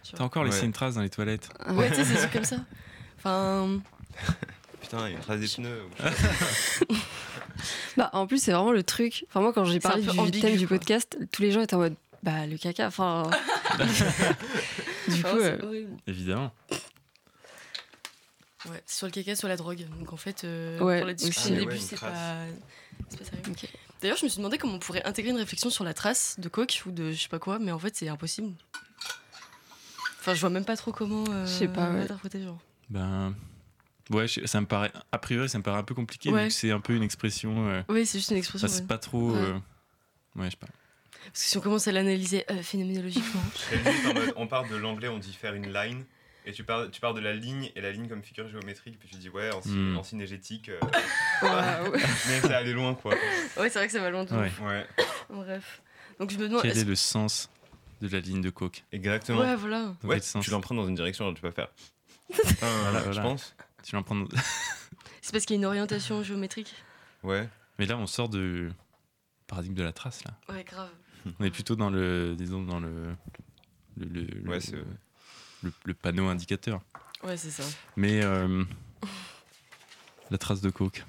tu T'as vois. encore laissé une trace dans les toilettes. Ouais, tu sais, c'est des trucs comme ça. Enfin, Putain, il y a une trace des pneus. Bah, en plus, c'est vraiment le truc. Enfin, moi, quand j'ai C'est parlé un peu du ambigu, thème du quoi. podcast, tous les gens étaient en mode bah, le caca. Enfin. Du coup, c'est horrible. Évidemment. Ouais, soit le caca, soit la drogue. Donc en fait, Ouais, pour la discussion aussi. au Ah, début, ouais, une c'est trace. pas sérieux. ok. D'ailleurs, je me suis demandé comment on pourrait intégrer une réflexion sur la trace de coke ou de je sais pas quoi, mais en fait, c'est impossible. Enfin, je vois même pas trop comment Je sais pas, ouais. interpréter, genre. Ben. Ouais, ça me paraît. A priori, ça me paraît un peu compliqué Ouais. vu que c'est un peu une expression. Oui, c'est juste une expression. Ça, c'est ouais. pas trop. Ouais. Ouais, je sais pas. Parce que si on commence à l'analyser phénoménologiquement. Je serais juste en mode, on part de l'anglais, on dit faire une line. Et tu pars de la ligne et la ligne comme figure géométrique. Puis tu dis, ouais, en cinégétique. Waouh. Mais ça allait loin, quoi. Ouais, c'est vrai que ça va loin de Ouais. ouf. Ouais, Bref. Donc je me demande. Quel est le sens de la ligne de coke? exactement. Ouais, voilà. Dans Ouais, quel sens tu l'empruntes dans une direction, alors tu peux pas faire. Voilà. Je pense. Tu vas en prendre. C'est parce qu'il y a une orientation géométrique. Ouais. Mais là, on sort du paradigme de la trace, là. Ouais, grave. On est plutôt dans le. Disons, dans Ouais, c'est. le panneau indicateur. Ouais, c'est ça. Mais. La trace de coke.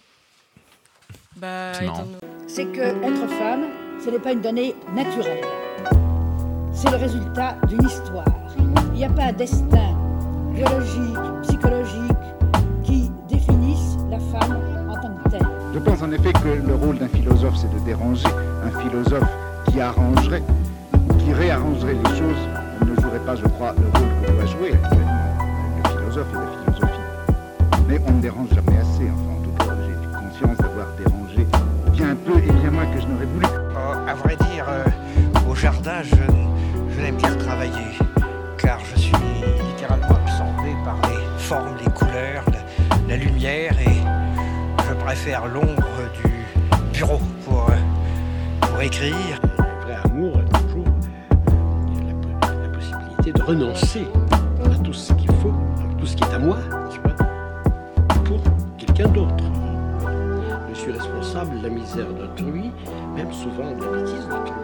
Bah, C'est marrant. C'est que être femme, ce n'est pas une donnée naturelle. C'est le résultat d'une histoire. Il n'y a pas un destin biologique, psychologique qui définisse la femme en tant que telle. Je pense en effet que le rôle d'un philosophe, c'est de déranger. Un philosophe qui arrangerait, qui réarrangerait les choses, ne jouerait pas, je crois, le rôle que doit jouer actuellement le philosophe et la philosophie. Mais on ne dérange jamais assez. Enfin, en tout cas, j'ai conscience d'avoir dérangé bien peu et bien moins que je n'aurais voulu. À vrai dire, au jardin, je n'aime guère travailler, car je suis littéralement absorbé par les formes, les couleurs, la lumière, et je préfère l'ombre du bureau pour écrire. Le vrai amour a toujours la possibilité de renoncer à tout ce qu'il faut, à tout ce qui est à moi, tu vois, pour quelqu'un d'autre. Je suis responsable de la misère d'autrui, même souvent de la bêtise d'autrui.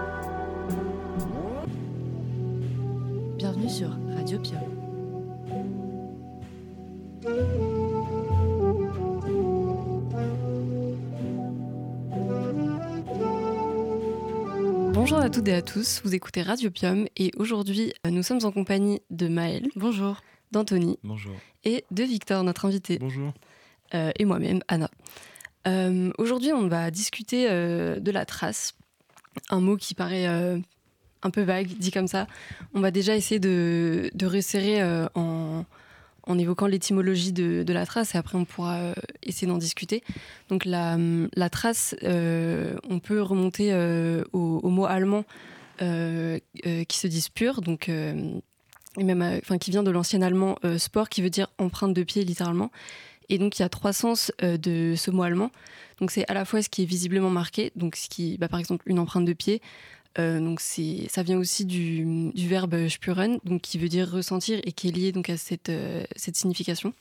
Bienvenue sur Radio Pium. Bonjour à toutes et à tous, vous écoutez Radio Pium et aujourd'hui nous sommes en compagnie de Maëlle, Bonjour. d'Anthony Bonjour. et de Victor, notre invité, Bonjour. et moi-même, Anna. Aujourd'hui on va discuter de la trace, un mot qui paraît un peu vague, dit comme ça. On va déjà essayer de resserrer en évoquant l'étymologie de la trace et après on pourra essayer d'en discuter. Donc la trace, on peut remonter au mot allemand qui se dit Spur, donc, et même, qui vient de l'ancien allemand sport, qui veut dire empreinte de pied littéralement. Et donc il y a trois sens de ce mot allemand. Donc c'est à la fois ce qui est visiblement marqué, donc ce qui, par exemple une empreinte de pied. Donc ça vient aussi du verbe spüren, donc qui veut dire ressentir et qui est lié donc à cette signification.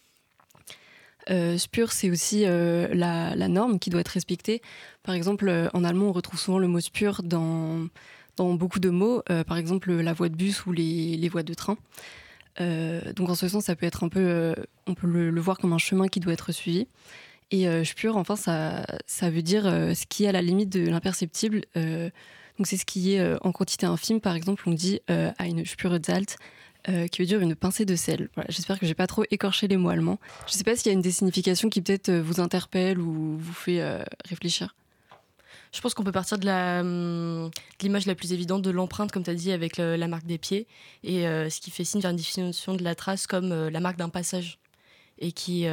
Spür, c'est aussi la norme qui doit être respectée. Par exemple, en allemand, on retrouve souvent le mot spür dans beaucoup de mots, par exemple la voie de bus ou les voies de train. Donc en ce sens, ça peut être un peu, on peut le voir comme un chemin qui doit être suivi. Et spür, enfin, ça veut dire ce qui est à la limite de l'imperceptible. Donc c'est ce qui est en quantité infime, par exemple, on dit eine Spüre Salz, qui veut dire une pincée de sel. Voilà, j'espère que j'ai pas trop écorché les mots allemands. Je sais pas s'il y a une des significations qui peut-être vous interpelle ou vous fait réfléchir. Je pense qu'on peut partir de l'image la plus évidente de l'empreinte, comme tu as dit, avec la marque des pieds, et ce qui fait signe vers une définition de la trace comme la marque d'un passage, et qui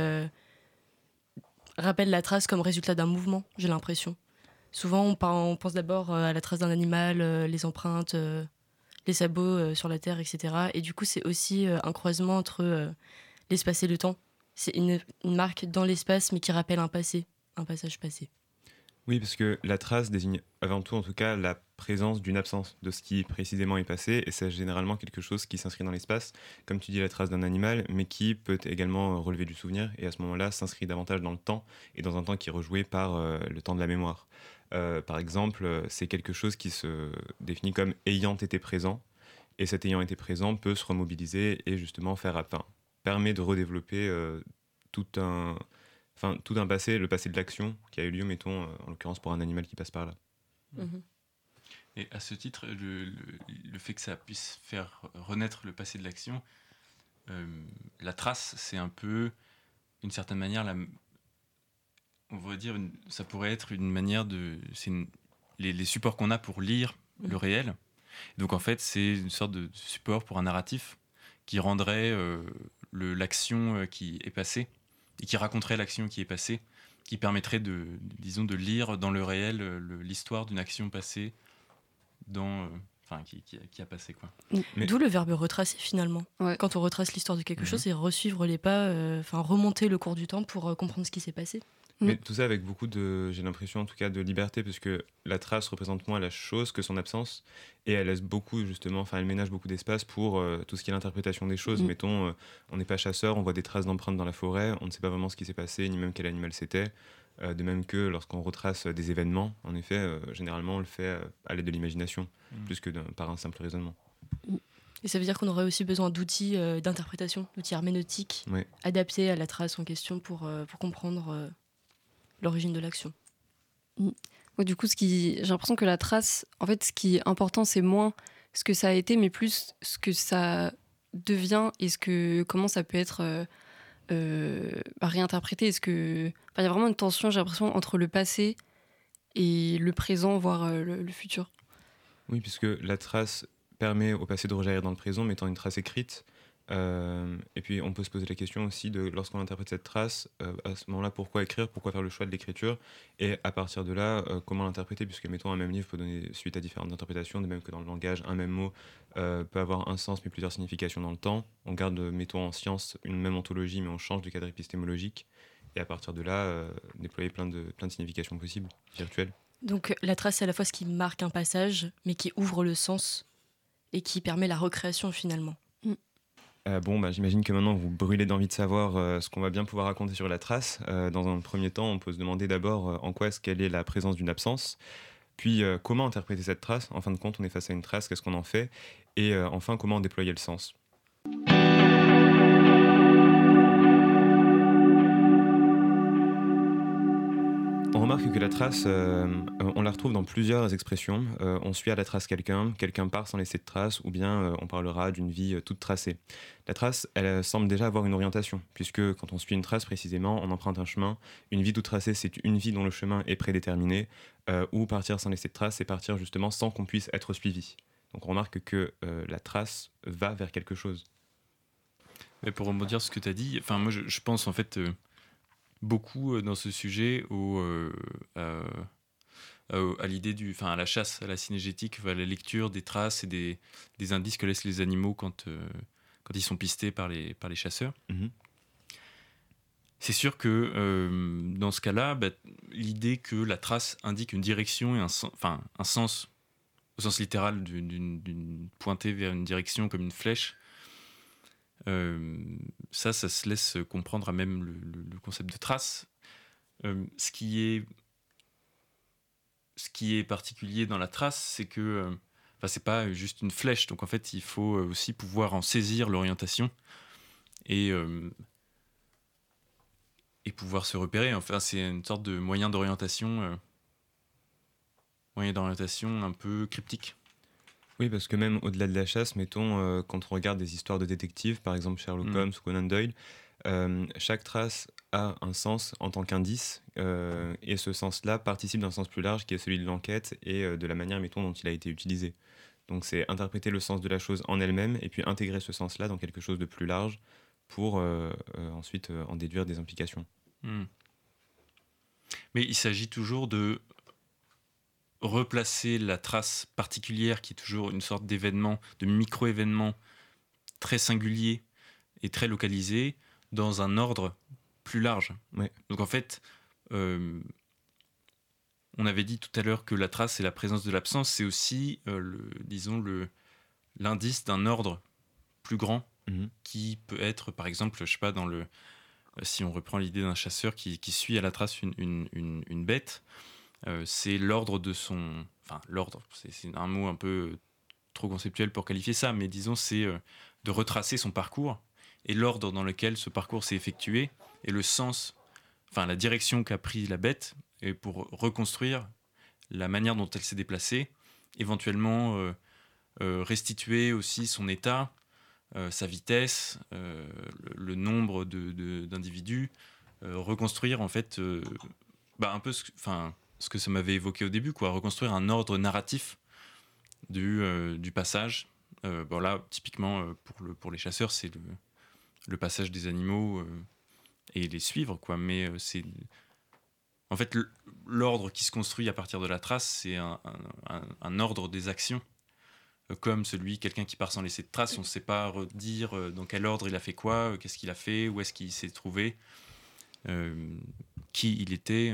rappelle la trace comme résultat d'un mouvement, j'ai l'impression. Souvent, on pense d'abord à la trace d'un animal, les empreintes, les sabots sur la terre, etc. Et du coup, c'est aussi un croisement entre l'espace et le temps. C'est une marque dans l'espace, mais qui rappelle un passage passé. Oui, parce que la trace désigne avant tout, en tout cas, la présence d'une absence de ce qui précisément est passé, et c'est généralement quelque chose qui s'inscrit dans l'espace, comme tu dis, la trace d'un animal, mais qui peut également relever du souvenir, et à ce moment-là, s'inscrit davantage dans le temps, et dans un temps qui est rejoué par le temps de la mémoire. Par exemple, c'est quelque chose qui se définit comme ayant été présent, et cet ayant été présent peut se remobiliser et justement permet de redévelopper tout un passé, le passé de l'action qui a eu lieu, mettons, en l'occurrence pour un animal qui passe par là. Mhm. Et à ce titre, le fait que ça puisse faire renaître le passé de l'action, la trace, c'est un peu, d'une certaine manière, on va dire, ça pourrait être une manière les supports qu'on a pour lire le réel. Donc en fait, c'est une sorte de support pour un narratif qui rendrait l'action qui est passée et qui raconterait l'action qui est passée, qui permettrait de lire dans le réel l'histoire d'une action passée qui a passé, quoi. D'où le verbe retracer finalement. Ouais. Quand on retrace l'histoire de quelque chose, c'est resuivre les pas, remonter le cours du temps pour comprendre ce qui s'est passé. Mais tout ça avec beaucoup j'ai l'impression en tout cas de liberté, parce que la trace représente moins la chose que son absence, et elle laisse beaucoup justement, elle ménage beaucoup d'espace pour tout ce qui est l'interprétation des choses. Mettons, on n'est pas chasseur, on voit des traces d'empreintes dans la forêt, on ne sait pas vraiment ce qui s'est passé, ni même quel animal c'était. De même que lorsqu'on retrace des événements, en effet, généralement on le fait à l'aide de l'imagination, plus que par un simple raisonnement. Et ça veut dire qu'on aurait aussi besoin d'outils d'interprétation, d'outils herméneutiques, adaptés à la trace en question pour comprendre l'origine de l'action. Ouais, du coup, j'ai l'impression que la trace, en fait, ce qui est important, c'est moins ce que ça a été, mais plus ce que ça devient et comment ça peut être réinterprété. Il y a vraiment une tension, j'ai l'impression, entre le passé et le présent, voire le futur. Oui, puisque la trace permet au passé de rejaillir dans le présent, mais étant une trace écrite. Et puis on peut se poser la question aussi de, lorsqu'on interprète cette trace, à ce moment-là, pourquoi écrire, pourquoi faire le choix de l'écriture, et à partir de là, comment l'interpréter, puisque mettons un même livre peut donner suite à différentes interprétations, de même que dans le langage, un même mot peut avoir un sens mais plusieurs significations dans le temps. On garde, mettons en science, une même ontologie, mais on change de cadre épistémologique, et à partir de là, déployer plein de significations possibles, virtuelles. Donc la trace, c'est à la fois ce qui marque un passage, mais qui ouvre le sens et qui permet la recréation finalement. J'imagine que maintenant vous brûlez d'envie de savoir ce qu'on va bien pouvoir raconter sur la trace. Dans un premier temps, on peut se demander d'abord en quoi est-ce qu'elle est la présence d'une absence, puis comment interpréter cette trace. En fin de compte, on est face à une trace, qu'est-ce qu'on en fait, et enfin comment en déployer le sens. On remarque que la trace, on la retrouve dans plusieurs expressions. On suit à la trace quelqu'un part sans laisser de trace, ou bien on parlera d'une vie toute tracée. La trace, elle semble déjà avoir une orientation, puisque quand on suit une trace précisément, on emprunte un chemin. Une vie toute tracée, c'est une vie dont le chemin est prédéterminé, ou partir sans laisser de trace, c'est partir justement sans qu'on puisse être suivi. Donc on remarque que la trace va vers quelque chose. Mais pour rebondir sur ce que tu as dit, moi je pense en fait... beaucoup dans ce sujet à l'idée à la chasse, à la synégétique, à la lecture des traces et des indices que laissent les animaux quand ils sont pistés par les chasseurs. Mm-hmm. C'est sûr que dans ce cas-là, l'idée que la trace indique une direction et un sens au sens littéral d'une pointée vers une direction comme une flèche, ça se laisse comprendre à même le concept de trace. Ce qui est particulier dans la trace, c'est que c'est pas juste une flèche, donc en fait il faut aussi pouvoir en saisir l'orientation et pouvoir se repérer. Enfin, c'est une sorte de moyen d'orientation un peu cryptique. Oui, parce que même au-delà de la chasse, mettons, quand on regarde des histoires de détectives, par exemple Sherlock Holmes ou Conan Doyle, chaque trace a un sens en tant qu'indice, et ce sens-là participe d'un sens plus large qui est celui de l'enquête et de la manière, mettons, dont il a été utilisé. Donc c'est interpréter le sens de la chose en elle-même et puis intégrer ce sens-là dans quelque chose de plus large pour ensuite en déduire des implications. Mais il s'agit toujours de replacer la trace particulière qui est toujours une sorte d'événement, de micro-événement très singulier et très localisé dans un ordre plus large. Ouais. Donc en fait, on avait dit tout à l'heure que la trace et la présence de l'absence, c'est aussi, l'indice d'un ordre plus grand qui peut être, par exemple, je sais pas, si on reprend l'idée d'un chasseur qui suit à la trace une bête, c'est l'ordre de son... Enfin, l'ordre, c'est un mot un peu trop conceptuel pour qualifier ça, mais disons c'est de retracer son parcours et l'ordre dans lequel ce parcours s'est effectué et le sens, enfin la direction qu'a pris la bête et pour reconstruire la manière dont elle s'est déplacée, éventuellement restituer aussi son état, sa vitesse, le nombre d'individus, reconstruire en fait un peu ce que ça m'avait évoqué au début, quoi, reconstruire un ordre narratif du passage. Là, typiquement, pour les chasseurs, c'est le passage des animaux et les suivre, quoi. Mais c'est... En fait, l'ordre qui se construit à partir de la trace, c'est un ordre des actions. Comme quelqu'un qui part sans laisser de trace, on ne sait pas redire dans quel ordre il a fait quoi, qu'est-ce qu'il a fait, où est-ce qu'il s'est trouvé, qui il était.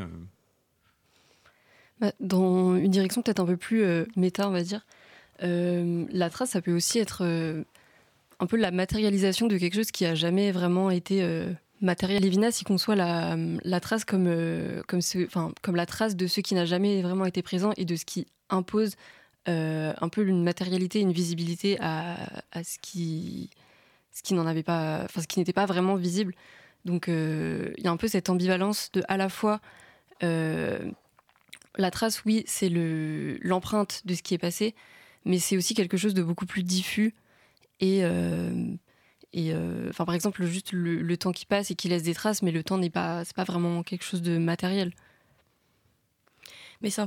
Dans une direction peut-être un peu plus méta, on va dire, la trace, ça peut aussi être un peu la matérialisation de quelque chose qui n'a jamais vraiment été matériel. Lévinas, il conçoit la trace comme la trace de ce qui n'a jamais vraiment été présent et de ce qui impose un peu une matérialité, une visibilité à ce qui n'en avait pas, ce qui n'était pas vraiment visible. Donc il y a un peu cette ambivalence de à la fois la trace, oui, c'est l'empreinte de ce qui est passé, mais c'est aussi quelque chose de beaucoup plus diffus et par exemple juste le temps qui passe et qui laisse des traces, mais le temps c'est pas vraiment quelque chose de matériel. Mais c'est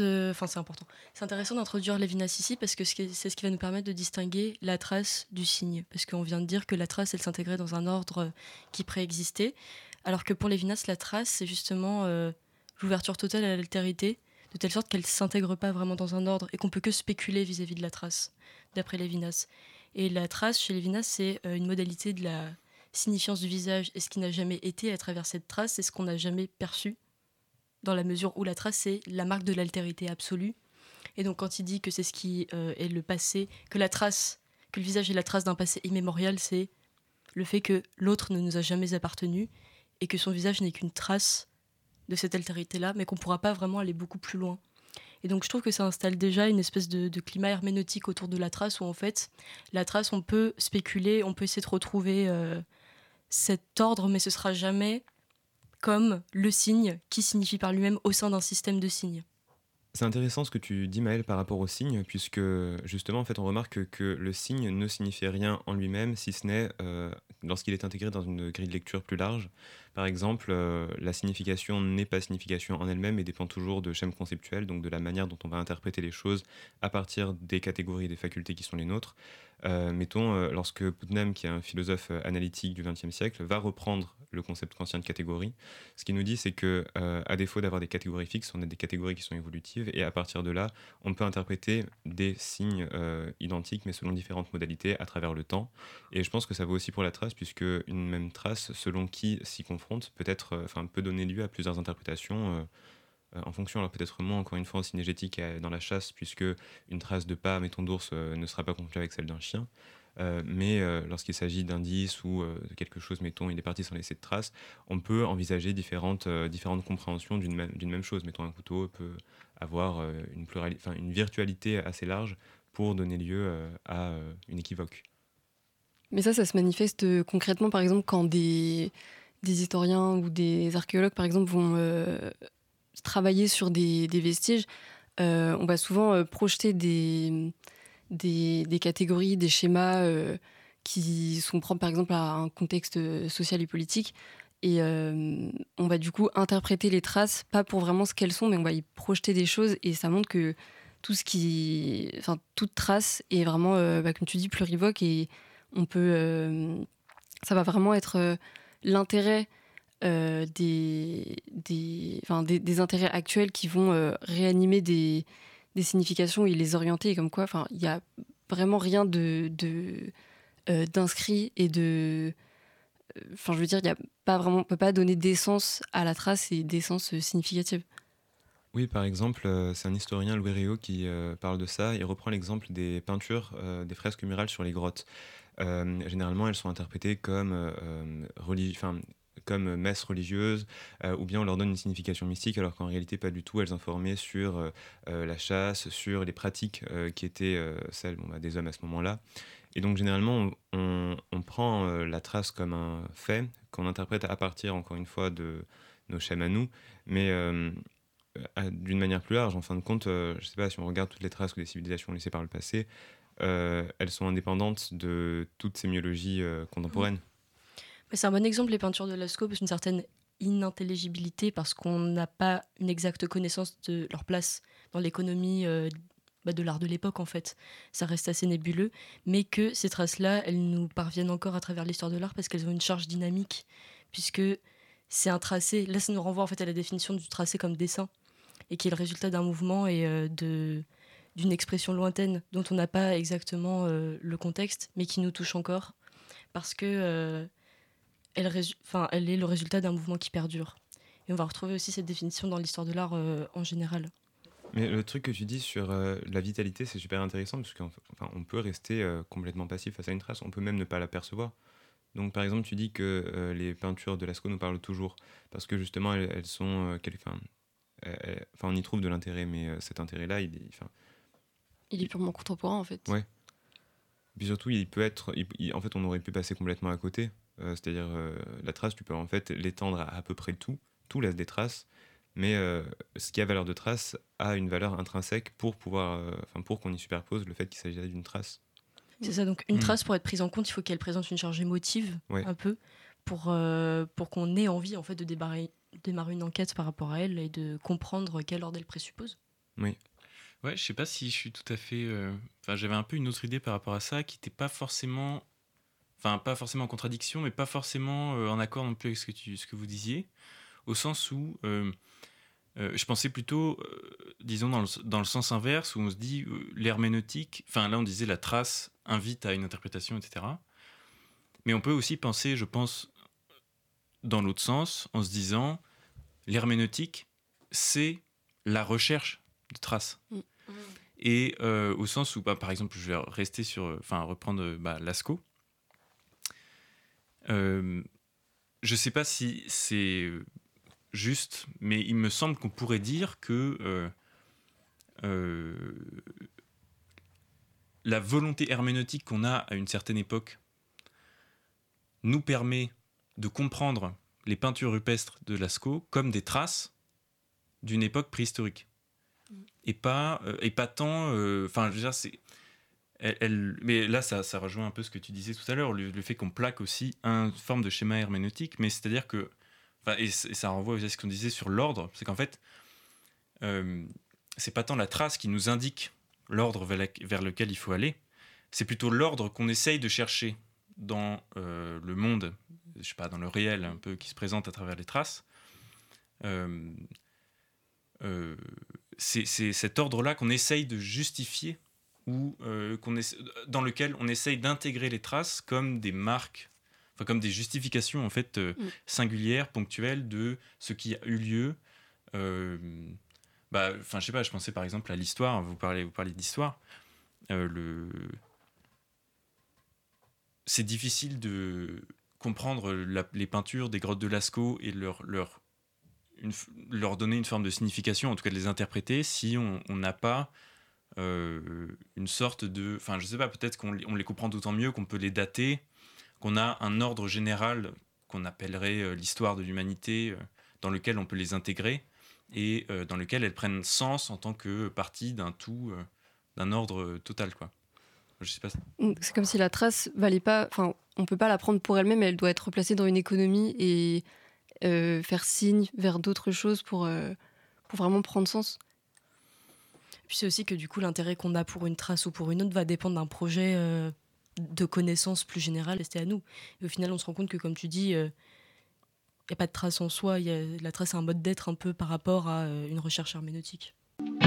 intéressant d'introduire Lévinas ici parce que c'est ce qui va nous permettre de distinguer la trace du signe. Parce qu'on vient de dire que la trace, elle s'intégrait dans un ordre qui préexistait. Alors que pour Lévinas, la trace, c'est justement l'ouverture totale à l'altérité, de telle sorte qu'elle ne s'intègre pas vraiment dans un ordre et qu'on peut que spéculer vis-à-vis de la trace, d'après Lévinas. Et la trace, chez Lévinas, c'est une modalité de la signifiance du visage. Et ce qui n'a jamais été à travers cette trace, c'est ce qu'on n'a jamais perçu, dans la mesure où la trace, c'est la marque de l'altérité absolue. Et donc, quand il dit que c'est ce qui est le passé, que le visage est la trace d'un passé immémorial, c'est le fait que l'autre ne nous a jamais appartenu et que son visage n'est qu'une trace de cette altérité-là, mais qu'on ne pourra pas vraiment aller beaucoup plus loin. Et donc, je trouve que ça installe déjà une espèce de climat herméneutique autour de la trace, où en fait, la trace, on peut spéculer, on peut essayer de retrouver cet ordre, mais ce sera jamais comme le signe qui signifie par lui-même au sein d'un système de signes. C'est intéressant ce que tu dis, Maëlle, par rapport au signe, puisque justement, en fait, on remarque que le signe ne signifie rien en lui-même, si ce n'est lorsqu'il est intégré dans une grille de lecture plus large. Par exemple, la signification n'est pas signification en elle-même et dépend toujours de schèmes conceptuels, donc de la manière dont on va interpréter les choses à partir des catégories et des facultés qui sont les nôtres. Mettons, lorsque Putnam, qui est un philosophe analytique du XXe siècle, va reprendre le concept kantien de catégorie, ce qu'il nous dit, c'est que à défaut d'avoir des catégories fixes, on a des catégories qui sont évolutives, et à partir de là, on peut interpréter des signes identiques, mais selon différentes modalités à travers le temps. Et je pense que ça vaut aussi pour la trace, puisque une même trace, selon qui s'y confronte, peut donner lieu à plusieurs interprétations. En fonction, alors peut-être moins encore une fois en synégétique dans la chasse, puisque une trace de pas, mettons d'ours, ne sera pas confondue avec celle d'un chien. Mais lorsqu'il s'agit d'indices ou de quelque chose, mettons, il est parti sans laisser de traces, on peut envisager différentes compréhensions d'une même chose. Mettons, un couteau peut avoir une virtualité assez large pour donner lieu à une équivoque. Mais ça se manifeste concrètement, par exemple, quand des historiens ou des archéologues, par exemple, vont travailler sur des vestiges. On va souvent projeter des catégories, des schémas qui sont propres par exemple à un contexte social et politique. Et on va du coup interpréter les traces, pas pour vraiment ce qu'elles sont, mais on va y projeter des choses. Et ça montre que toute trace est vraiment, comme tu dis, plurivoque. Et on peut, ça va vraiment être l'intérêt des intérêts actuels qui vont réanimer des significations et les orienter, et comme quoi il n'y a vraiment rien d'inscrit et de... je veux dire, il y a pas vraiment, on peut pas donner d'essence à la trace et d'essence significative. Oui, par exemple, c'est un historien, Louis Réau, qui parle de ça. Il reprend l'exemple des peintures, des fresques murales sur les grottes. Généralement, elles sont interprétées comme comme messes religieuses, ou bien on leur donne une signification mystique, alors qu'en réalité pas du tout. Elles informaient sur la chasse, sur les pratiques qui étaient celles des hommes à ce moment-là. Et donc généralement, on prend la trace comme un fait qu'on interprète à partir, encore une fois, de nos schèmes à nous, mais d'une manière plus large. En fin de compte, je ne sais pas, si on regarde toutes les traces que les civilisations ont laissées par le passé, elles sont indépendantes de toute sémiologie contemporaine. C'est un bon exemple, les peintures de Lascaux, parce qu'une certaine inintelligibilité, parce qu'on n'a pas une exacte connaissance de leur place dans l'économie de l'art de l'époque, en fait. Ça reste assez nébuleux, mais que ces traces-là, elles nous parviennent encore à travers l'histoire de l'art, parce qu'elles ont une charge dynamique, puisque c'est un tracé. Là, ça nous renvoie en fait à la définition du tracé comme dessin, et qui est le résultat d'un mouvement et d'une expression lointaine, dont on n'a pas exactement le contexte, mais qui nous touche encore, parce que elle est le résultat d'un mouvement qui perdure. Et on va retrouver aussi cette définition dans l'histoire de l'art en général. Mais le truc que tu dis sur la vitalité, c'est super intéressant, parce qu'on peut rester complètement passif face à une trace, on peut même ne pas l'apercevoir. Donc par exemple, tu dis que les peintures de Lascaux nous parlent toujours, parce que justement, elles sont... on y trouve de l'intérêt, mais cet intérêt-là, il est purement contemporain, en fait. Ouais. Puis surtout, il peut être... en fait, on aurait pu passer complètement à côté. C'est-à-dire, la trace, tu peux en fait l'étendre à peu près tout. Tout laisse des traces. Mais ce qui a valeur de trace a une valeur intrinsèque pour qu'on y superpose le fait qu'il s'agit d'une trace. C'est ça, donc une trace, pour être prise en compte, il faut qu'elle présente une charge émotive, un peu, pour qu'on ait envie en fait, de démarrer une enquête par rapport à elle et de comprendre quel ordre elle présuppose. Oui. Ouais, je sais pas si je suis tout à fait... j'avais un peu une autre idée par rapport à ça, qui n'était pas forcément en contradiction, mais pas forcément en accord non plus avec ce que vous disiez, au sens où... je pensais plutôt, disons, dans le sens inverse, où on se dit l'herméneutique, là on disait la trace invite à une interprétation, etc. Mais on peut aussi penser, je pense, dans l'autre sens, en se disant l'herméneutique, c'est la recherche de traces. Et au sens où, par exemple, je vais rester reprendre Lascaux. Je sais pas si c'est... juste, mais il me semble qu'on pourrait dire que la volonté herméneutique qu'on a à une certaine époque nous permet de comprendre les peintures rupestres de Lascaux comme des traces d'une époque préhistorique. Et pas tant... je veux dire, c'est... mais là, ça rejoint un peu ce que tu disais tout à l'heure, le fait qu'on plaque aussi une forme de schéma herméneutique, mais c'est-à-dire que et ça renvoie aussi à ce qu'on disait sur l'ordre, c'est qu'en fait, c'est pas tant la trace qui nous indique l'ordre vers lequel il faut aller, c'est plutôt l'ordre qu'on essaye de chercher dans le monde, je sais pas, dans le réel un peu qui se présente à travers les traces. C'est cet ordre-là qu'on essaye de justifier ou dans lequel on essaye d'intégrer les traces comme des marques, comme des justifications en fait singulières, ponctuelles de ce qui a eu lieu. Je sais pas, je pensais par exemple à l'histoire. Vous parlez d'histoire. C'est difficile de comprendre les peintures des grottes de Lascaux et leur donner une forme de signification, en tout cas de les interpréter, si on n'a pas une sorte de... je sais pas, peut-être qu'on les comprend d'autant mieux qu'on peut les dater, qu'on a un ordre général qu'on appellerait l'histoire de l'humanité, dans lequel on peut les intégrer et dans lequel elles prennent sens en tant que partie d'un tout, d'un ordre total, quoi. Je sais pas. C'est comme si la trace valait pas... on peut pas la prendre pour elle-même, elle doit être replacée dans une économie et faire signe vers d'autres choses pour vraiment prendre sens. Puis c'est aussi que du coup, l'intérêt qu'on a pour une trace ou pour une autre va dépendre d'un projet de connaissance plus générale resté à nous. Et au final, on se rend compte que, comme tu dis, il n'y a pas de trace en soi. La trace est un mode d'être un peu par rapport à une recherche herméneutique.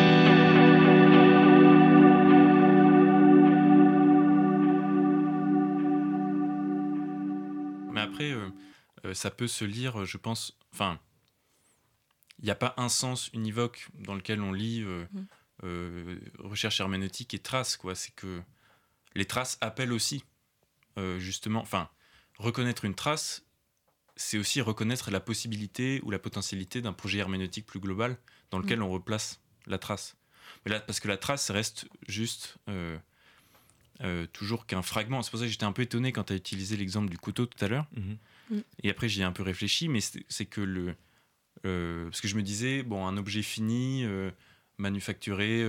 Mais après, ça peut se lire, je pense... il n'y a pas un sens univoque dans lequel on lit recherche herméneutique et trace, quoi. C'est que les traces appellent aussi, justement... reconnaître une trace c'est aussi reconnaître la possibilité ou la potentialité d'un projet herméneutique plus global dans lequel on replace la trace. Mais là, parce que la trace reste juste toujours qu'un fragment. C'est pour ça que j'étais un peu étonné quand tu as utilisé l'exemple du couteau tout à l'heure. Et après, j'y ai un peu réfléchi, mais c'est que parce que je me disais, bon, un objet fini, manufacturé,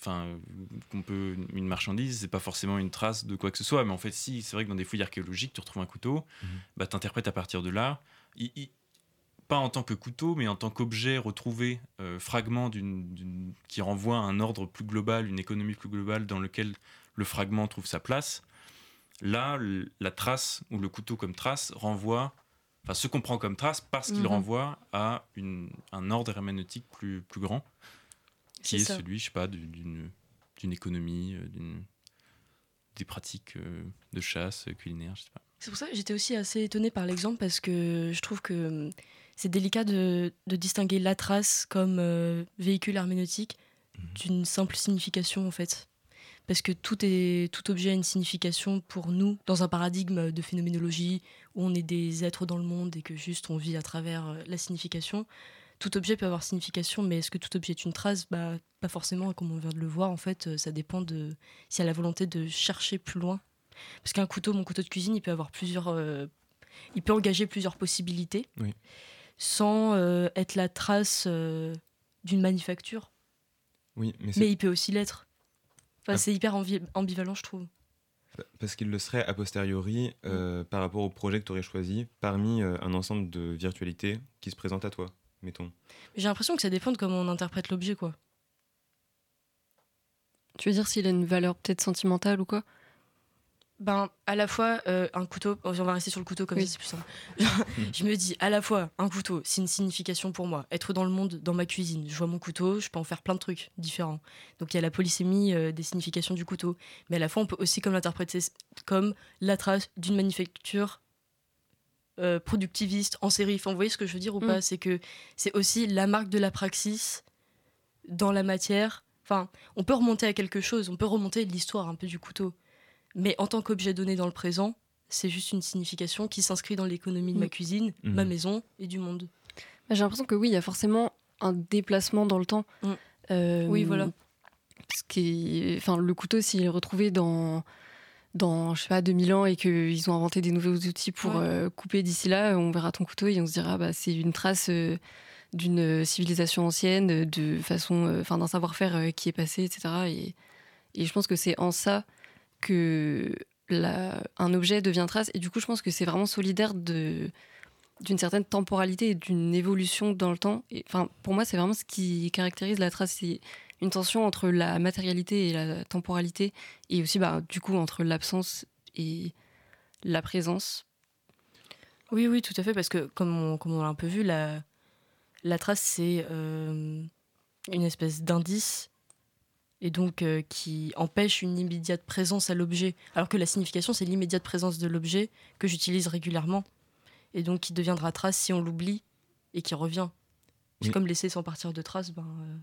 une marchandise, c'est pas forcément une trace de quoi que ce soit, mais en fait, si, c'est vrai que dans des fouilles archéologiques, tu retrouves un couteau, bah, tu interprètes à partir de là, pas en tant que couteau, mais en tant qu'objet retrouvé, fragment qui renvoie à un ordre plus global, une économie plus globale dans lequel le fragment trouve sa place. Là, la trace, ou le couteau comme trace, se comprend comme trace parce qu'il renvoie à un ordre herméneutique plus grand, qui est celui, je sais pas, d'une économie, des pratiques de chasse, culinaire, je sais pas. C'est pour ça que j'étais aussi assez étonnée par l'exemple, parce que je trouve que c'est délicat de distinguer la trace comme véhicule herméneutique d'une simple signification, en fait. Parce que tout objet a une signification pour nous, dans un paradigme de phénoménologie, où on est des êtres dans le monde et que juste on vit à travers la signification. Tout objet peut avoir signification, mais est-ce que tout objet est une trace ? Pas forcément, comme on vient de le voir, en fait, ça dépend de s'il y a la volonté de chercher plus loin. Parce qu'un couteau, mon couteau de cuisine, il peut avoir il peut engager plusieurs possibilités, sans être la trace d'une manufacture. Oui, mais il peut aussi l'être. C'est hyper ambivalent, je trouve. Parce qu'il le serait a posteriori par rapport au projet que tu aurais choisi, parmi un ensemble de virtualités qui se présentent à toi, mettons. J'ai l'impression que ça dépend de comment on interprète l'objet, quoi. Tu veux dire s'il a une valeur peut-être sentimentale ou quoi ? À la fois, un couteau, on va rester sur le couteau comme ça, c'est plus simple. Je me dis, à la fois, un couteau, c'est une signification pour moi. Être dans le monde, dans ma cuisine, je vois mon couteau, je peux en faire plein de trucs différents. Donc il y a la polysémie des significations du couteau. Mais à la fois, on peut aussi l'interpréter comme la trace d'une manufacture productiviste, en série. Enfin, vous voyez ce que je veux dire ou pas ? C'est que c'est aussi la marque de la praxis dans la matière. Enfin, on peut remonter à quelque chose, on peut remonter l'histoire un peu du couteau. Mais en tant qu'objet donné dans le présent, c'est juste une signification qui s'inscrit dans l'économie de ma cuisine, ma maison et du monde. J'ai l'impression que oui, il y a forcément un déplacement dans le temps. Oui, voilà. Parce que le couteau, s'il est retrouvé dans je sais pas, 2000 ans et qu'ils ont inventé des nouveaux outils pour couper d'ici là, on verra ton couteau et on se dira c'est une trace d'une civilisation ancienne, de façon, d'un savoir-faire qui est passé, etc. Et je pense que c'est en ça que un objet devient trace, et du coup je pense que c'est vraiment solidaire d'une certaine temporalité et d'une évolution dans le temps. Pour moi c'est vraiment ce qui caractérise la trace, c'est une tension entre la matérialité et la temporalité, et aussi du coup entre l'absence et la présence. Oui, tout à fait, parce que comme on l'a un peu vu, la trace c'est une espèce d'indice, et donc qui empêche une immédiate présence à l'objet, alors que la signification, c'est l'immédiate présence de l'objet que j'utilise régulièrement, et donc qui deviendra trace si on l'oublie, et qui revient. C'est comme laisser sans partir de trace,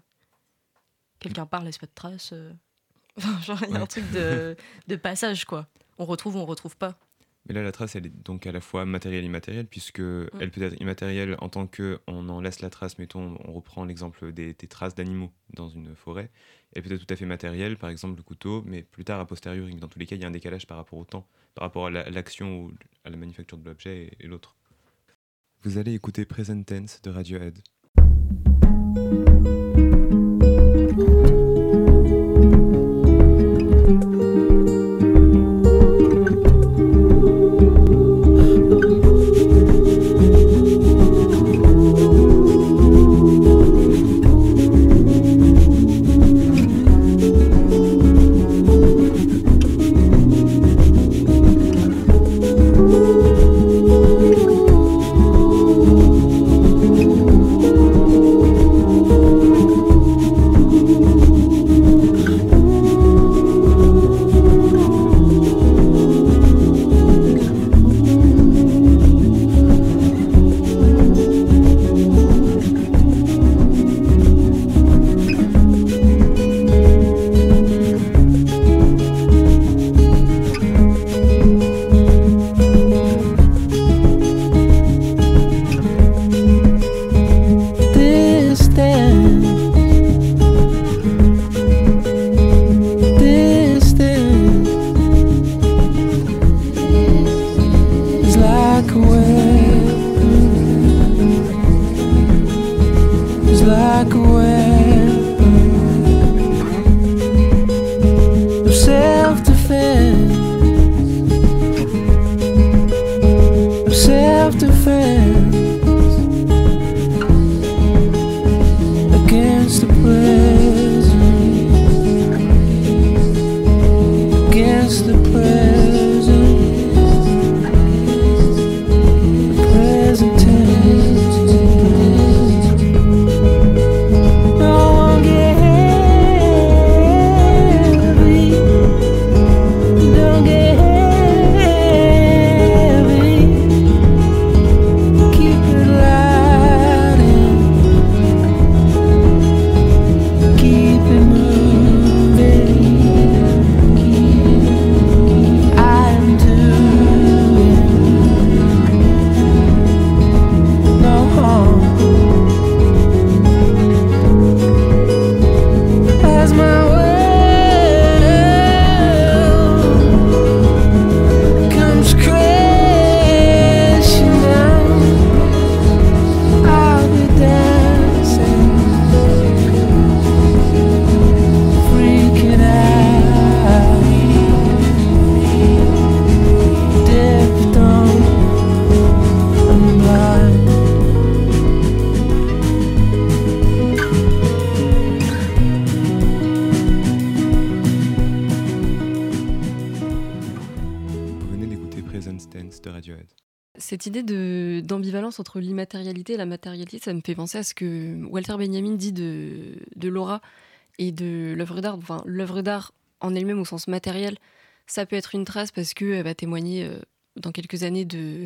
quelqu'un part, laisse pas de trace. Il y a un truc de passage, quoi. On retrouve ou on retrouve pas. Mais là, la trace, elle est donc à la fois matérielle et immatérielle, puisque elle peut être immatérielle en tant qu'on en laisse la trace. Mettons, on reprend l'exemple des traces d'animaux dans une forêt. Elle peut être tout à fait matérielle, par exemple le couteau, mais plus tard, a posteriori. Dans tous les cas, il y a un décalage par rapport au temps, par rapport à l'action ou à la manufacture de l'objet et l'autre. Vous allez écouter Present Tense de Radiohead. Dance de Radiohead. Cette idée d'ambivalence entre l'immatérialité et la matérialité, ça me fait penser à ce que Walter Benjamin dit de Laura et de l'œuvre d'art. Enfin, l'œuvre d'art en elle-même au sens matériel, ça peut être une trace parce qu'elle va témoigner dans quelques années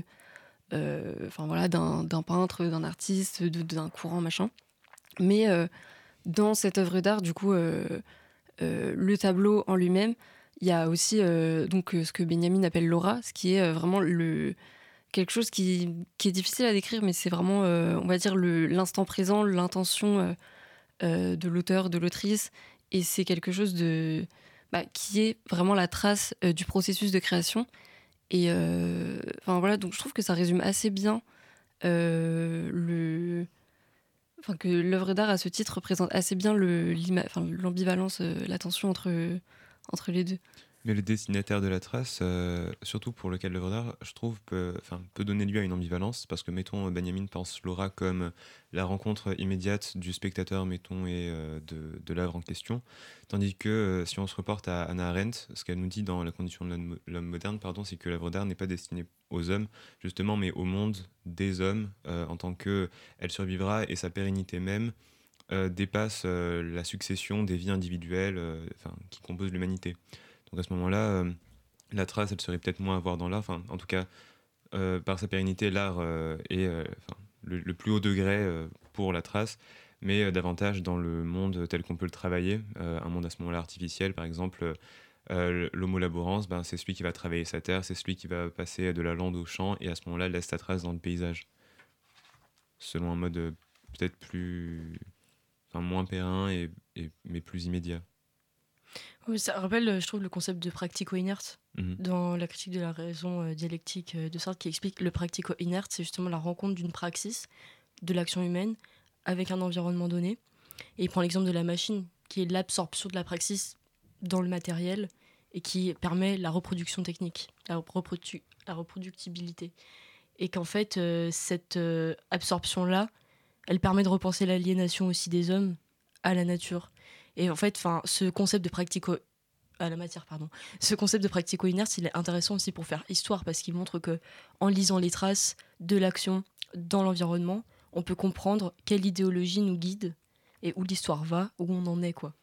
d'un peintre, d'un artiste, d'un courant, machin. Mais dans cette œuvre d'art, du coup, le tableau en lui-même, il y a aussi ce que Benjamin appelle l'aura, ce qui est vraiment quelque chose qui est difficile à décrire, mais c'est vraiment, on va dire, l'instant présent, l'intention de l'auteur, de l'autrice, et c'est quelque chose qui est vraiment la trace du processus de création. Et donc je trouve que ça résume assez bien que l'œuvre d'art à ce titre représente assez bien l'ambivalence, la tension entre les deux. Mais le destinataire de la trace, surtout pour le cas de l'œuvre d'art, je trouve peut donner lieu à une ambivalence, parce que, mettons, Benjamin pense Laura comme la rencontre immédiate du spectateur, mettons, et de l'œuvre en question, tandis que si on se reporte à Hannah Arendt, ce qu'elle nous dit dans La condition de l'homme moderne, c'est que l'œuvre d'art n'est pas destinée aux hommes, justement, mais au monde des hommes, en tant qu'elle survivra, et sa pérennité même dépasse la succession des vies individuelles qui composent l'humanité. Donc à ce moment-là, la trace, elle serait peut-être moins à voir dans l'art. Enfin, en tout cas, par sa pérennité, l'art est le plus haut degré pour la trace, mais davantage dans le monde tel qu'on peut le travailler. Un monde à ce moment-là artificiel, par exemple, l'homo laborans, c'est celui qui va travailler sa terre, c'est celui qui va passer de la lande au champ, et à ce moment-là, laisse sa trace dans le paysage. Selon un mode peut-être moins périn, mais plus immédiat. Oui, ça rappelle, je trouve, le concept de practico-inerte dans la critique de la raison dialectique de Sartre, qui explique que le practico-inerte, c'est justement la rencontre d'une praxis, de l'action humaine, avec un environnement donné. Et il prend l'exemple de la machine, qui est l'absorption de la praxis dans le matériel et qui permet la reproduction technique, la reproductibilité. Et qu'en fait, cette absorption-là, elle permet de repenser l'aliénation aussi des hommes à la nature. Et en fait, ce concept de practico-inerte, il est intéressant aussi pour faire histoire, parce qu'il montre que en lisant les traces de l'action dans l'environnement, on peut comprendre quelle idéologie nous guide et où l'histoire va, où on en est, quoi.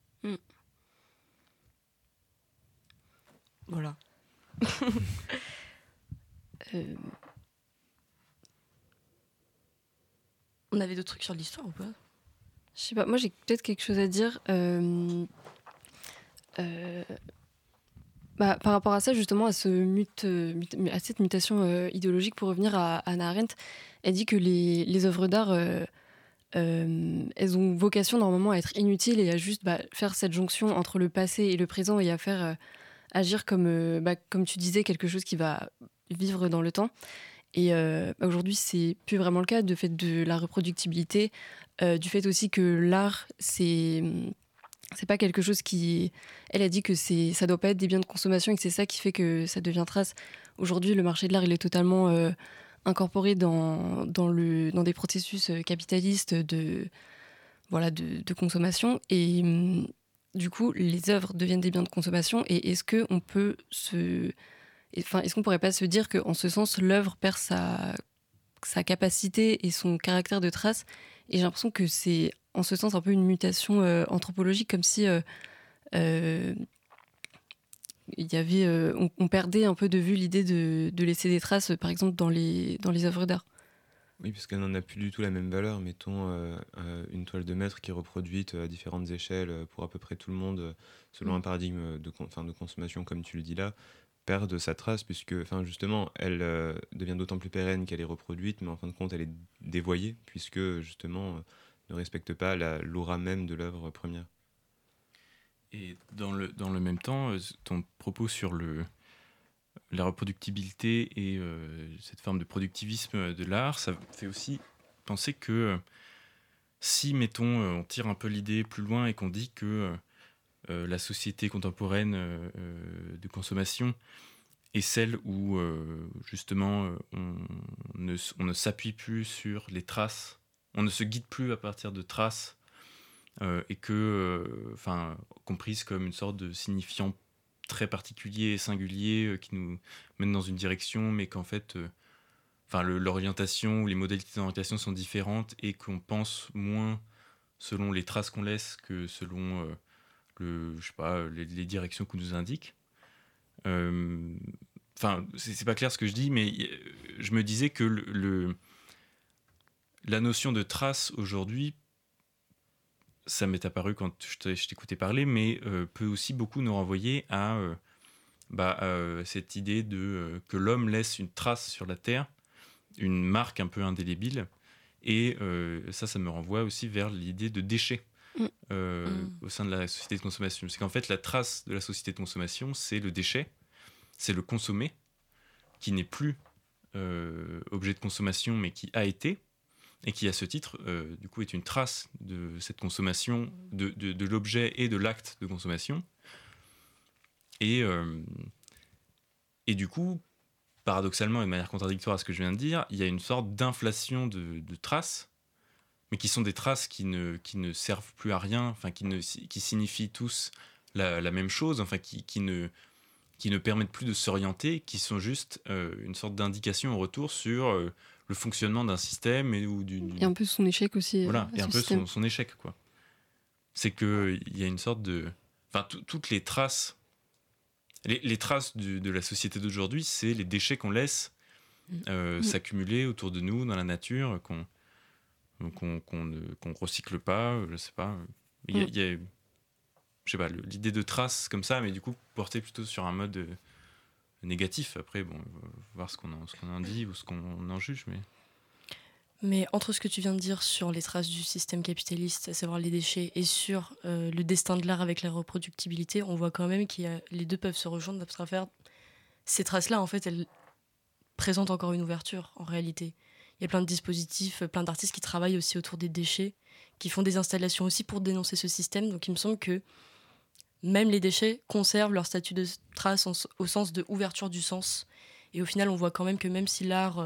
Voilà. On avait d'autres trucs sur l'histoire ou pas ? Je sais pas, moi j'ai peut-être quelque chose à dire par rapport à ça, justement, à cette mutation idéologique. Pour revenir à Hannah Arendt, elle dit que les œuvres d'art, elles ont vocation normalement à être inutiles et à juste faire cette jonction entre le passé et le présent, et à faire agir comme tu disais, quelque chose qui va vivre dans le temps. Et aujourd'hui, c'est plus vraiment le cas, du fait de la reproductibilité, du fait aussi que l'art, c'est pas quelque chose qui... Elle a dit que ça doit pas être des biens de consommation et que c'est ça qui fait que ça devient trace. Aujourd'hui, le marché de l'art, il est totalement incorporé dans des processus capitalistes de consommation. Et du coup, les œuvres deviennent des biens de consommation. Et est-ce qu'on pourrait pas se dire qu'en ce sens, l'œuvre perd sa capacité et son caractère de trace? Et j'ai l'impression que c'est, en ce sens, un peu une mutation anthropologique, comme si on perdait un peu de vue l'idée de laisser des traces, par exemple, dans les œuvres d'art. Oui, parce qu'elle n'en a plus du tout la même valeur. Mettons une toile de maître qui est reproduite à différentes échelles pour à peu près tout le monde, selon un paradigme de consommation, comme tu le dis là, perd de sa trace, puisque justement, elle devient d'autant plus pérenne qu'elle est reproduite, mais en fin de compte, elle est dévoyée, puisque justement, ne respecte pas l'aura même de l'œuvre première. Et dans le même temps, ton propos sur la reproductibilité et cette forme de productivisme de l'art, ça fait aussi penser que si, mettons, on tire un peu l'idée plus loin et qu'on dit que la société contemporaine de consommation est celle où justement on ne s'appuie plus sur les traces, on ne se guide plus à partir de traces, et que, comprise comme une sorte de signifiant très particuliers et singuliers qui nous mènent dans une direction, mais qu'en fait, l'orientation ou les modalités d'orientation sont différentes et qu'on pense moins selon les traces qu'on laisse que selon les directions qu'on nous indique. C'est pas clair ce que je dis, mais je me disais que la notion de trace aujourd'hui, ça m'est apparu quand je t'écoutais parler, mais peut aussi beaucoup nous renvoyer à cette idée que l'homme laisse une trace sur la Terre, une marque un peu indélébile, et ça me renvoie aussi vers l'idée de déchets au sein de la société de consommation. C'est qu'en fait, la trace de la société de consommation, c'est le déchet, c'est le consommé, qui n'est plus objet de consommation, mais qui a été, et qui, à ce titre, du coup, est une trace de cette consommation, de l'objet et de l'acte de consommation. Et du coup, paradoxalement et de manière contradictoire à ce que je viens de dire, il y a une sorte d'inflation de traces, mais qui sont des traces qui ne servent plus à rien, qui signifient tous la même chose, qui ne permettent plus de s'orienter, qui sont juste une sorte d'indication au retour sur le fonctionnement d'un système et un peu son échec aussi. Voilà, et un peu son échec, quoi. C'est qu'il y a une sorte de... toutes les traces... Les traces de la société d'aujourd'hui, c'est les déchets qu'on laisse s'accumuler autour de nous, dans la nature, qu'on recycle pas, je sais pas. Il y a je sais pas, l'idée de traces comme ça, mais du coup portée plutôt sur un mode négatif. Après, bon, on va voir ce qu'on en dit ou ce qu'on en juge, Mais entre ce que tu viens de dire sur les traces du système capitaliste, à savoir les déchets, et sur le destin de l'art avec la reproductibilité, on voit quand même que les deux peuvent se rejoindre à travers ces traces-là. En fait, elles présentent encore une ouverture, en réalité. Il y a plein de dispositifs, plein d'artistes qui travaillent aussi autour des déchets, qui font des installations aussi pour dénoncer ce système. Donc il me semble que même les déchets conservent leur statut de trace au sens de ouverture du sens. Et au final, on voit quand même que même si l'art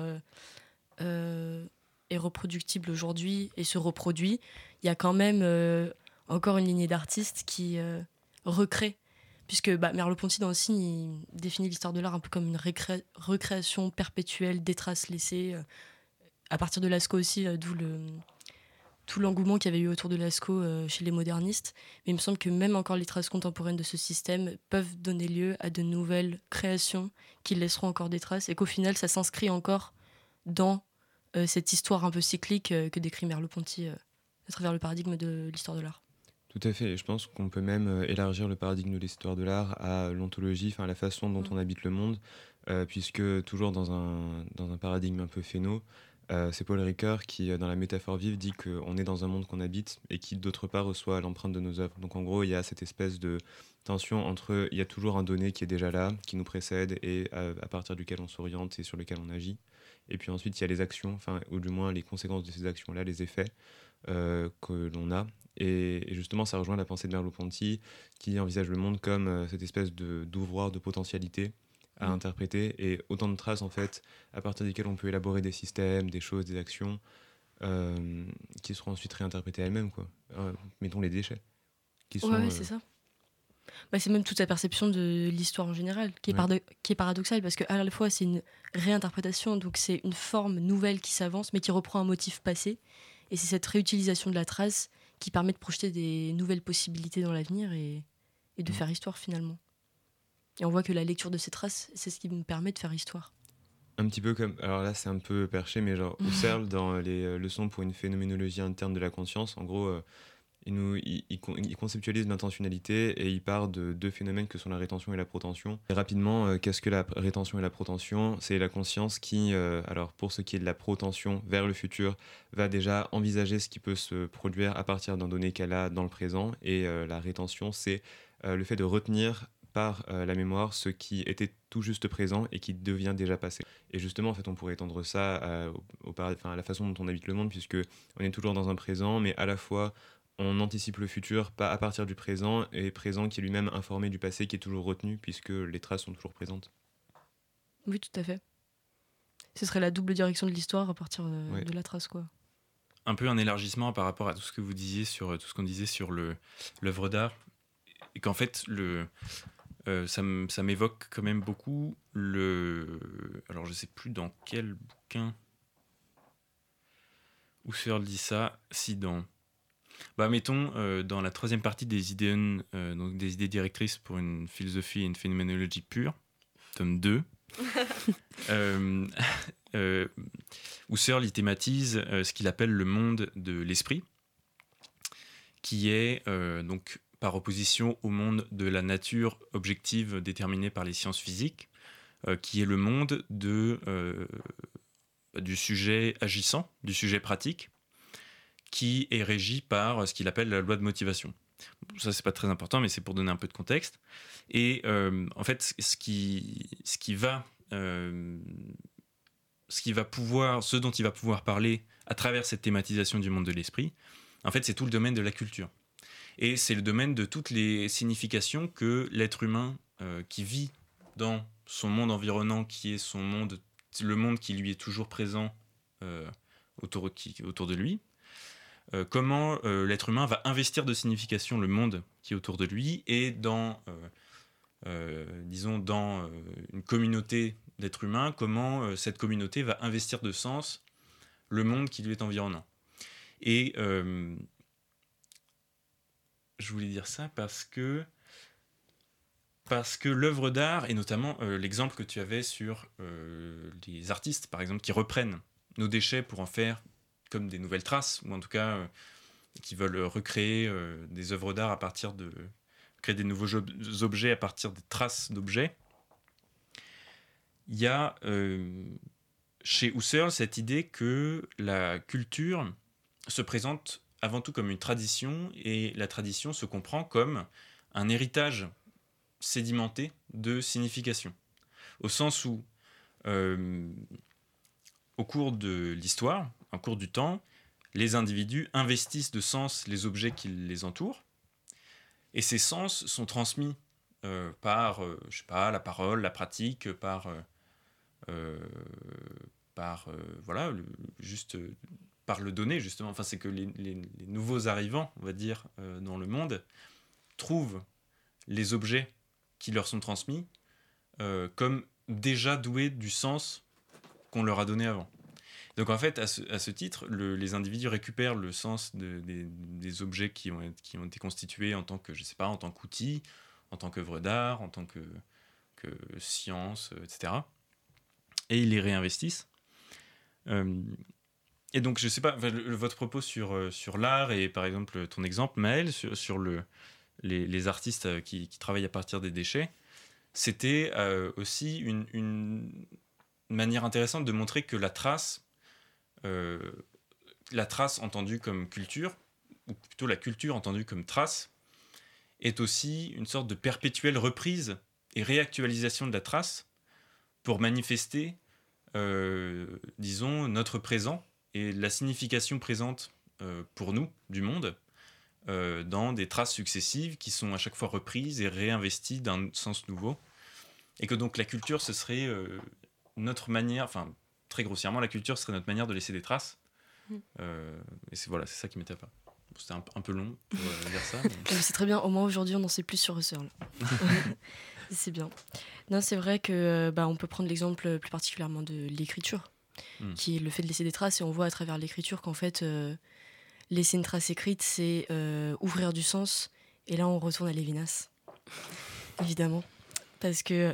est reproductible aujourd'hui et se reproduit, il y a quand même encore une lignée d'artistes qui recréent. Puisque Merleau-Ponty, dans le signe, il définit l'histoire de l'art un peu comme une recréation perpétuelle des traces laissées, à partir de Lascaux aussi, d'où tout l'engouement qu'il y avait eu autour de Lascaux chez les modernistes. Mais il me semble que même encore les traces contemporaines de ce système peuvent donner lieu à de nouvelles créations qui laisseront encore des traces, et qu'au final, ça s'inscrit encore dans cette histoire un peu cyclique que décrit Merleau-Ponty à travers le paradigme de l'histoire de l'art. Tout à fait, et je pense qu'on peut même élargir le paradigme de l'histoire de l'art à l'ontologie, la façon dont on habite le monde, puisque toujours dans un paradigme un peu phéno, c'est Paul Ricoeur qui, dans la métaphore vive, dit qu'on est dans un monde qu'on habite et qui, d'autre part, reçoit l'empreinte de nos œuvres. Donc en gros, il y a cette espèce de tension entre, il y a toujours un donné qui est déjà là, qui nous précède et à partir duquel on s'oriente et sur lequel on agit. Et puis ensuite, il y a les actions, ou du moins les conséquences de ces actions-là, les effets que l'on a. Et justement, ça rejoint la pensée de Merleau-Ponty qui envisage le monde comme cette espèce d'ouvroir de potentialité à interpréter, et autant de traces en fait à partir desquelles on peut élaborer des systèmes, des choses, des actions qui seront ensuite réinterprétées elles-mêmes, quoi. Mettons les déchets qui sont c'est ça. C'est même toute la perception de l'histoire en général qui est paradoxale, parce qu'à la fois c'est une réinterprétation, donc c'est une forme nouvelle qui s'avance mais qui reprend un motif passé, et c'est cette réutilisation de la trace qui permet de projeter des nouvelles possibilités dans l'avenir et de faire histoire finalement. Et on voit que la lecture de ces traces, c'est ce qui nous permet de faire histoire. Un petit peu comme, alors là c'est un peu perché, mais genre Husserl dans les leçons pour une phénoménologie interne de la conscience, en gros il conceptualise l'intentionnalité et il part de deux phénomènes que sont la rétention et la protension. Et rapidement, qu'est-ce que la rétention et la protension ? C'est la conscience qui, alors pour ce qui est de la protension vers le futur, va déjà envisager ce qui peut se produire à partir d'un donné qu'elle a dans le présent, et la rétention, c'est le fait de retenir par la mémoire ce qui était tout juste présent et qui devient déjà passé. Et justement, en fait, on pourrait étendre ça à la façon dont on habite le monde, puisque on est toujours dans un présent, mais à la fois on anticipe le futur pas à partir du présent, et présent qui est lui-même informé du passé, qui est toujours retenu, puisque les traces sont toujours présentes. Oui, tout à fait. Ce serait la double direction de l'histoire à partir de la trace, quoi. Un peu un élargissement par rapport à tout ce que vous disiez sur tout ce qu'on disait sur l'œuvre d'art, et qu'en fait ça m'évoque quand même beaucoup alors je sais plus dans quel bouquin Husserl dit ça, si mettons dans la troisième partie des Ideen, donc des idées directrices pour une philosophie et une phénoménologie pure, tome 2, Husserl il thématise ce qu'il appelle le monde de l'esprit, qui est donc par opposition au monde de la nature objective déterminée par les sciences physiques, qui est le monde du sujet agissant, du sujet pratique, qui est régi par ce qu'il appelle la loi de motivation. Ça, c'est pas très important, mais c'est pour donner un peu de contexte. Et en fait, ce dont il va pouvoir parler à travers cette thématisation du monde de l'esprit, en fait, c'est tout le domaine de la culture. Et c'est le domaine de toutes les significations que l'être humain qui vit dans son monde environnant, qui est le monde qui lui est toujours présent autour de lui, comment l'être humain va investir de signification le monde qui est autour de lui, et dans une communauté d'êtres humains, comment cette communauté va investir de sens le monde qui lui est environnant. Et je voulais dire ça parce que l'œuvre d'art, et notamment l'exemple que tu avais sur les artistes, par exemple, qui reprennent nos déchets pour en faire comme des nouvelles traces, ou en tout cas qui veulent recréer des œuvres d'art créer des nouveaux objets à partir des traces d'objets. Il y a chez Husserl cette idée que la culture se présente avant tout comme une tradition, et la tradition se comprend comme un héritage sédimenté de signification. Au sens où, au cours de l'histoire, au cours du temps, les individus investissent de sens les objets qui les entourent, et ces sens sont transmis par, la parole, la pratique, par le donner, justement. Enfin, c'est que les nouveaux arrivants, on va dire, dans le monde, trouvent les objets qui leur sont transmis comme déjà doués du sens qu'on leur a donné avant. Donc en fait, à ce titre, les individus récupèrent le sens des objets qui ont été constitués en tant que, je sais pas, en tant qu'outil, en tant qu'œuvre d'art, en tant que science, etc. Et ils les réinvestissent. Et donc, je sais pas, votre propos sur l'art, et par exemple ton exemple, Maël, sur les artistes qui travaillent à partir des déchets, c'était aussi une manière intéressante de montrer que la trace entendue comme culture, ou plutôt la culture entendue comme trace, est aussi une sorte de perpétuelle reprise et réactualisation de la trace pour manifester, disons, notre présent et la signification présente pour nous du monde dans des traces successives qui sont à chaque fois reprises et réinvesties d'un sens nouveau. Et que donc la culture, ce serait notre manière, enfin très grossièrement, la culture serait notre manière de laisser des traces. Et c'est ça qui m'était pas. C'était un peu long pour dire ça. Mais... C'est très bien, au moins aujourd'hui on en sait plus sur Husserl. C'est bien. Non, c'est vrai que on peut prendre l'exemple plus particulièrement de l'écriture, qui est le fait de laisser des traces, et on voit à travers l'écriture qu'en fait laisser une trace écrite, c'est ouvrir du sens, et là on retourne à Lévinas, évidemment. Parce que...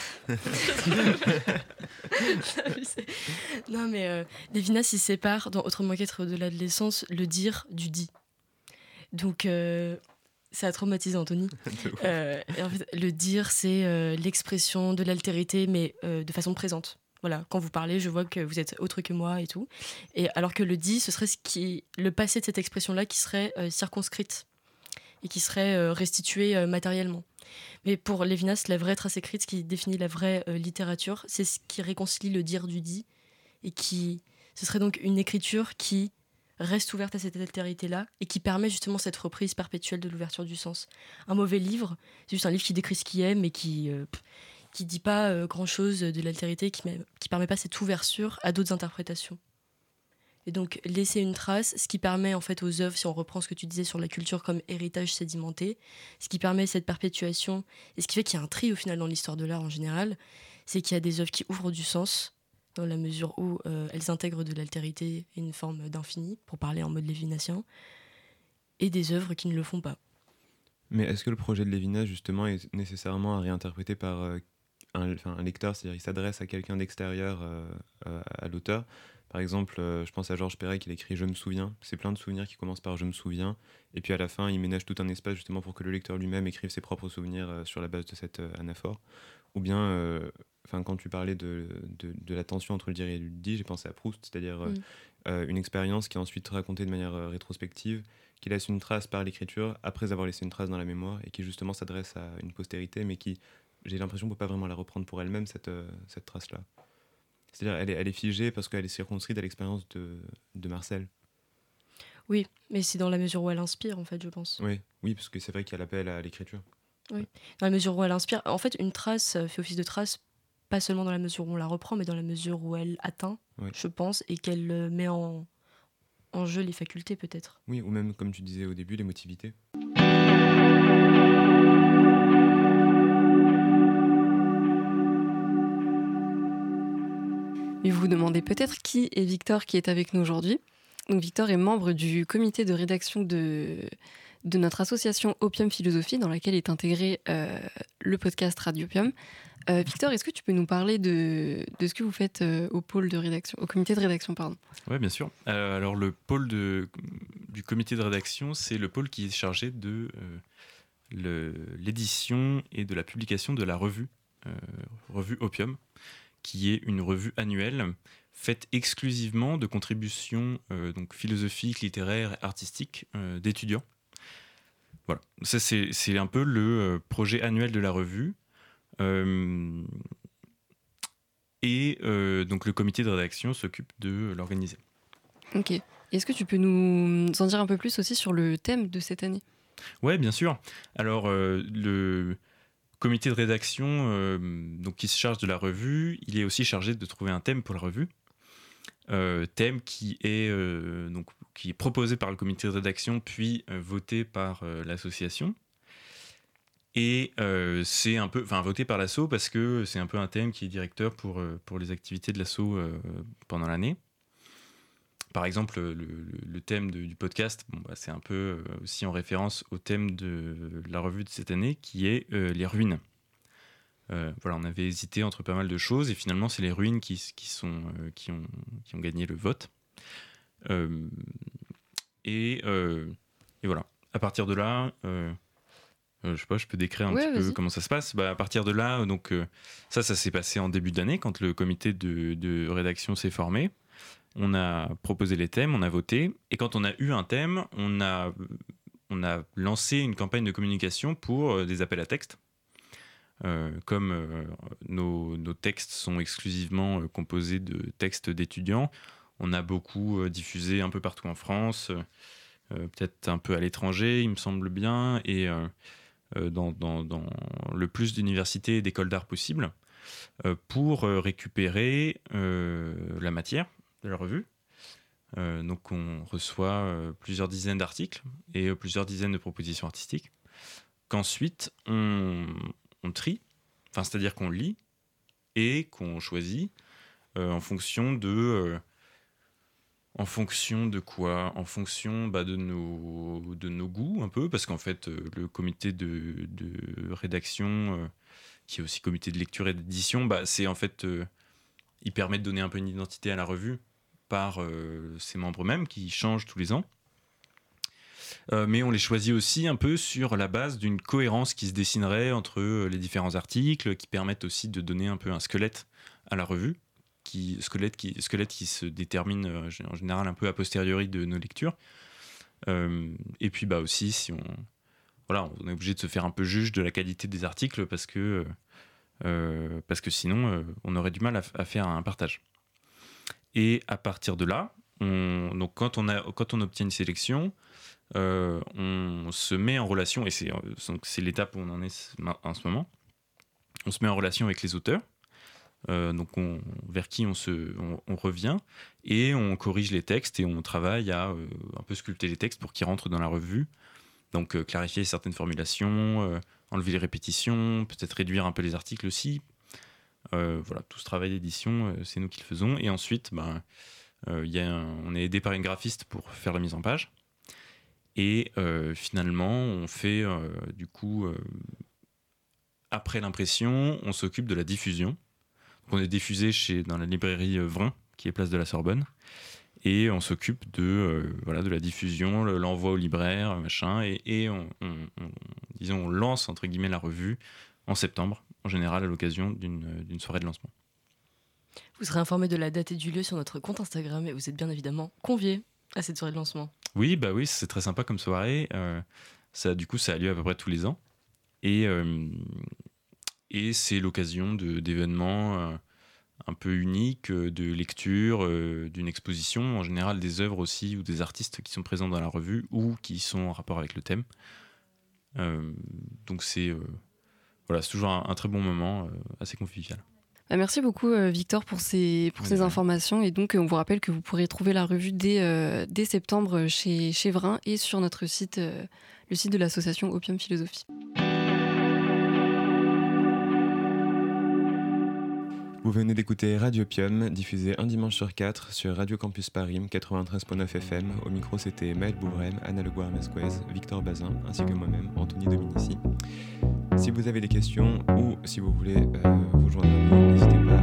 Non, mais Lévinas, il sépare, dans Autrement qu'être au-delà de l'essence, le dire du dit. Donc, ça a traumatisé Anthony. Et en fait, le dire, c'est l'expression de l'altérité, mais de façon présente. Voilà, quand vous parlez, je vois que vous êtes autre que moi et tout. Et alors que le dit, ce serait le passé de cette expression-là qui serait circonscrite et qui serait restituée matériellement. Mais pour Lévinas, la vraie trace écrite, ce qui définit la vraie littérature, c'est ce qui réconcilie le dire du dit, et ce serait donc une écriture qui reste ouverte à cette altérité-là, et qui permet justement cette reprise perpétuelle de l'ouverture du sens. Un mauvais livre, c'est juste un livre qui décrit ce qu'il est, mais qui dit pas grand-chose de l'altérité, qui permet pas cette ouverture à d'autres interprétations. Et donc laisser une trace, ce qui permet en fait aux œuvres, si on reprend ce que tu disais sur la culture comme héritage sédimenté, ce qui permet cette perpétuation, et ce qui fait qu'il y a un tri au final dans l'histoire de l'art en général, c'est qu'il y a des œuvres qui ouvrent du sens, dans la mesure où elles intègrent de l'altérité et une forme d'infini, pour parler en mode lévinatien, et des œuvres qui ne le font pas. Mais est-ce que le projet de Lévinas, justement, est nécessairement à réinterpréter par un lecteur, c'est-à-dire il s'adresse à quelqu'un d'extérieur à l'auteur? Par exemple, je pense à Georges Perec, il écrit « Je me souviens ». C'est plein de souvenirs qui commencent par « Je me souviens ». Et puis à la fin, il ménage tout un espace justement pour que le lecteur lui-même écrive ses propres souvenirs sur la base de cette anaphore. Ou bien, quand tu parlais de la tension entre le dire et le dit, j'ai pensé à Proust, c'est-à-dire une expérience qui est ensuite racontée de manière rétrospective, qui laisse une trace par l'écriture, après avoir laissé une trace dans la mémoire, et qui justement s'adresse à une postérité, mais qui, j'ai l'impression, ne peut pas vraiment la reprendre pour elle-même, cette trace-là. C'est-à-dire elle est figée parce qu'elle est circonscrite à l'expérience de Marcel. Oui, mais c'est dans la mesure où elle inspire, en fait, je pense. Oui, parce que c'est vrai qu'il y a l'appel à l'écriture. Oui, dans la mesure où elle inspire. En fait, une trace fait office de trace, pas seulement dans la mesure où on la reprend, mais dans la mesure où elle atteint, je pense, et qu'elle met en jeu les facultés, peut-être. Oui, ou même, comme tu disais au début, l'émotivité. Et vous vous demandez peut-être qui est Victor qui est avec nous aujourd'hui. Donc Victor est membre du comité de rédaction de notre association Opium Philosophie, dans laquelle est intégré le podcast Radiopium. Victor, est-ce que tu peux nous parler de ce que vous faites au pôle de rédaction, au comité de rédaction, pardon? Oui, bien sûr. Alors le pôle du comité de rédaction, c'est le pôle qui est chargé de l'édition et de la publication de la revue Opium, qui est une revue annuelle faite exclusivement de contributions donc philosophiques, littéraires, artistiques d'étudiants. Voilà, ça c'est un peu le projet annuel de la revue. Donc le comité de rédaction s'occupe de l'organiser. Ok. Est-ce que tu peux nous en dire un peu plus aussi sur le thème de cette année? Ouais, bien sûr. Alors le comité de rédaction donc qui se charge de la revue, il est aussi chargé de trouver un thème pour la revue. Thème qui est proposé par le comité de rédaction puis voté par l'association. Et c'est un peu, voté par l'asso parce que c'est un peu un thème qui est directeur pour les activités de l'asso pendant l'année. Par exemple, le thème du podcast, c'est un peu aussi en référence au thème de la revue de cette année qui est les ruines. Voilà, on avait hésité entre pas mal de choses et finalement c'est les ruines qui ont gagné le vote. Et voilà. À partir de là, je sais pas, je peux décrire un petit peu comment ça se passe. À partir de là, donc ça s'est passé en début d'année quand le comité de rédaction s'est formé. On a proposé les thèmes, on a voté et quand on a eu un thème, on a lancé une campagne de communication pour des appels à textes. Comme nos textes sont exclusivement composés de textes d'étudiants, on a beaucoup diffusé un peu partout en France, peut-être un peu à l'étranger, il me semble bien, et dans le plus d'universités et d'écoles d'art possible, pour récupérer la matière de la revue. Donc on reçoit plusieurs dizaines d'articles et plusieurs dizaines de propositions artistiques, qu'ensuite on trie, c'est-à-dire qu'on lit et qu'on choisit en fonction de quoi? En fonction de nos goûts un peu, parce qu'en fait le comité de rédaction, qui est aussi comité de lecture et d'édition, c'est en fait il permet de donner un peu une identité à la revue par ses membres mêmes qui changent tous les ans. Mais on les choisit aussi un peu sur la base d'une cohérence qui se dessinerait entre les différents articles, qui permettent aussi de donner un peu un squelette à la revue, squelette qui se détermine en général un peu a posteriori de nos lectures. Et puis aussi, si on est obligé de se faire un peu juge de la qualité des articles parce que sinon on aurait du mal à faire un partage. Et à partir de là, donc quand on obtient une sélection, on se met en relation, et c'est l'étape où on en est en ce moment. On se met en relation avec les auteurs vers qui on revient, et on corrige les textes et on travaille à un peu sculpter les textes pour qu'ils rentrent dans la revue. Donc clarifier certaines formulations, enlever les répétitions, peut-être réduire un peu les articles aussi. Voilà, tout ce travail d'édition, c'est nous qui le faisons. Et ensuite, on est aidé par une graphiste pour faire la mise en page. Et finalement, on fait après l'impression, on s'occupe de la diffusion. On est diffusé dans la librairie Vrin, qui est place de la Sorbonne, et on s'occupe de la diffusion, l'envoi au libraire, machin, et on lance entre guillemets la revue en septembre, en général à l'occasion d'une soirée de lancement. Vous serez informé de la date et du lieu sur notre compte Instagram, et vous êtes bien évidemment conviés à cette soirée de lancement. Oui, c'est très sympa comme soirée. Ça a lieu à peu près tous les ans, et c'est l'occasion d'événements un peu uniques, de lecture, d'une exposition, en général des œuvres aussi, ou des artistes qui sont présents dans la revue ou qui sont en rapport avec le thème. Donc c'est toujours un très bon moment, assez convivial. Merci beaucoup Victor pour ces informations, et donc on vous rappelle que vous pourrez trouver la revue dès septembre chez Vrin et sur notre site, le site de l'association Opium Philosophie. Vous venez d'écouter Radio Opium, diffusé un dimanche sur 4 sur Radio Campus Paris 93.9 FM. Au micro, c'était Maël Bouvrem, Anna Leguar-Masquez, Victor Bazin, ainsi que moi-même, Anthony Dominici. Si vous avez des questions ou si vous voulez vous joindre à nous, n'hésitez pas